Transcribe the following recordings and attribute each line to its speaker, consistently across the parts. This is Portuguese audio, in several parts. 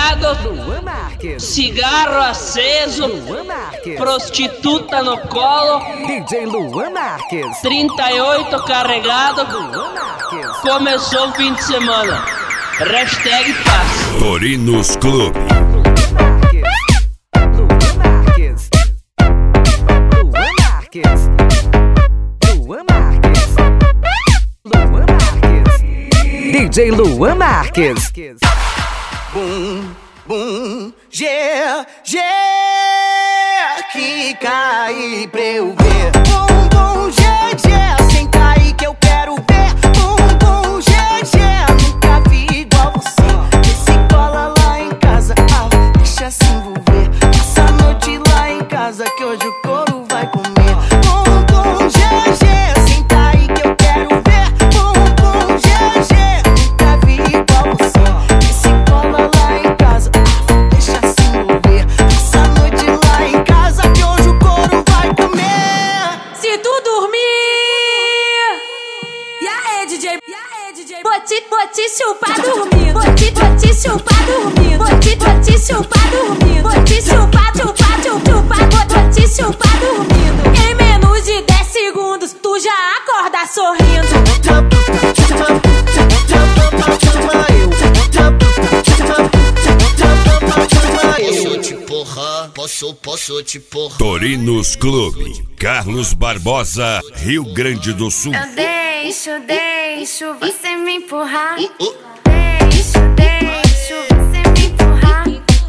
Speaker 1: carregado, cigarro aceso, prostituta no colo,
Speaker 2: DJ Luan Marques,
Speaker 1: 38 carregado, começou o fim de semana. Hashtag paz.
Speaker 3: Torinos Clube.
Speaker 2: DJ Luan Marques.
Speaker 4: Bum, bum, yeah, yeah, que cai pra eu ver. Bum, bum, yeah, yeah, sem cair que eu quero ver. Bum, bum, yeah, yeah, nunca vi igual você. Esse cola lá em casa, deixa se envolver. Passa a noite lá em casa que hoje o couro vai comer. Bum, bum, yeah, yeah, sem cair que eu quero ver. Bum, bum, yeah, yeah, nunca vi igual você. Esse cola lá em casa, deixa se envolver. Passa a noite lá em casa que hoje o couro vai comer.
Speaker 5: Se tu dormir, e aí DJ, vou te chupar dormindo, vou te chupar dormindo, vou te chupar dormindo, vou te chupar, vou te chupar dormindo. Em menos de 10 segundos tu já acorda sorrindo.
Speaker 4: Posso te porrar.
Speaker 3: Torinos Clube. Carlos Barbosa, Rio Grande do Sul.
Speaker 6: Eu deixo você me empurrar. Deixo você me empurrar.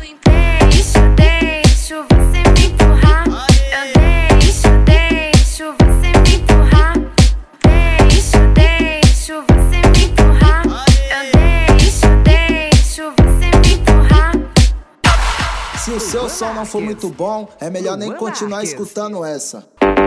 Speaker 6: Deixo você me empurrar. Eu deixo você me empurrar. Deixo você me empurrar. Eu deixo você me empurrar.
Speaker 7: Se o seu som não for muito bom, é melhor nem continuar escutando essa.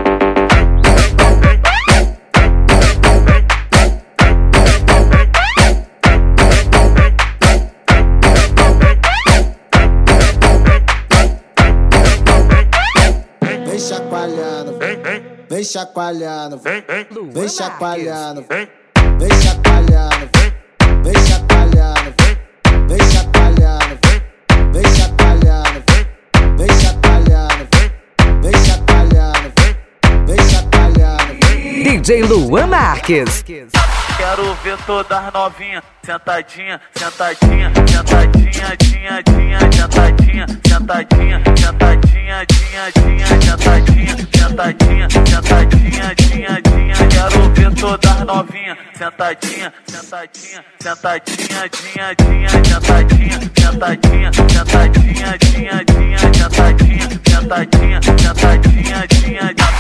Speaker 7: Vem chacoalhando, vem chacoalhando, vem chacoalhando, vem chacoalhando, vem chacoalhando, vem chacoalhando, vem chacoalhando, vem chacoalhando, vem chacoalhando, vem chacoalhando.
Speaker 2: DJ Luan Marques.
Speaker 8: Quero ver todas novinhas, sentadinha, sentadinha, sentadinha, dinha, dinha, sentadinha, sentadinha, sentadinha, dinha, dinha, sentadinha, sentadinha, sentadinha, dinha, dinha. Quero ver todas novinhas, sentadinha, sentadinha, sentadinha, dinha, dinha, sentadinha, sentadinha, sentadinha, dinha, dinha, sentadinha, sentadinha, sentadinha, dinha, dinha.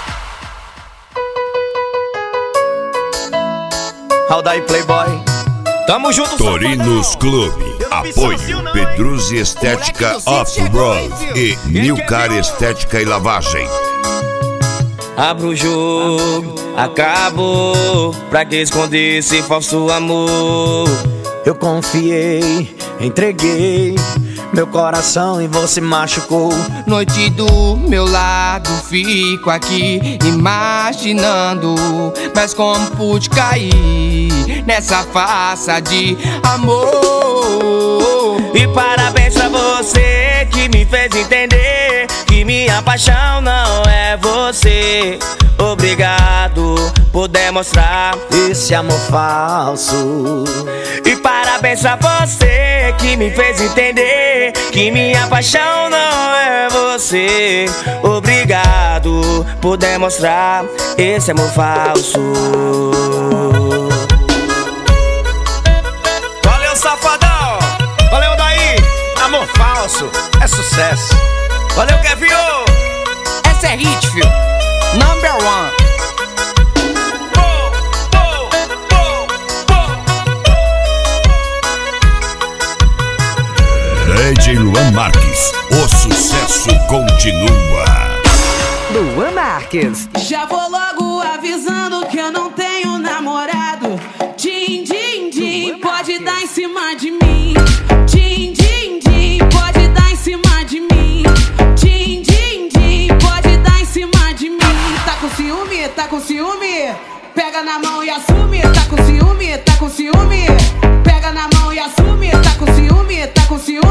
Speaker 4: Aldair Playboy, tamo junto.
Speaker 3: Torinos Clube. Apoio Pedruzzi Estética Off-Road e Nilcar Estética e Lavagem.
Speaker 4: Abro o jogo, acabou. Pra que esconder esse falso amor?
Speaker 7: Eu confiei, entreguei meu coração e você machucou.
Speaker 9: Noite do meu lado, fico aqui imaginando, mas como pude cair nessa farsa de amor.
Speaker 4: E parabéns pra você que me fez entender que minha paixão não é você. Obrigado por demonstrar
Speaker 7: esse amor falso.
Speaker 4: E parabéns pra você que me fez entender que minha paixão não é você. Obrigado por demonstrar esse amor falso.
Speaker 10: Valeu, safadão. Valeu, daí. Amor falso é sucesso.
Speaker 4: Valeu, Kevin.
Speaker 9: Essa é hit, fio. Number one.
Speaker 3: DJ Luan Marques, o sucesso continua.
Speaker 2: Luan Marques.
Speaker 5: Já vou logo avisando que eu não tenho namorado. Din, din, din, pode dar em cima de mim. Din, din, din, pode dar em cima de mim. Din, din, din, pode dar em cima de mim. Tá com ciúme? Tá com ciúme? Pega na mão e assume. Tá com ciúme? Tá com ciúme? Pega na mão e assume. Tá com ciúme? Tá com ciúme?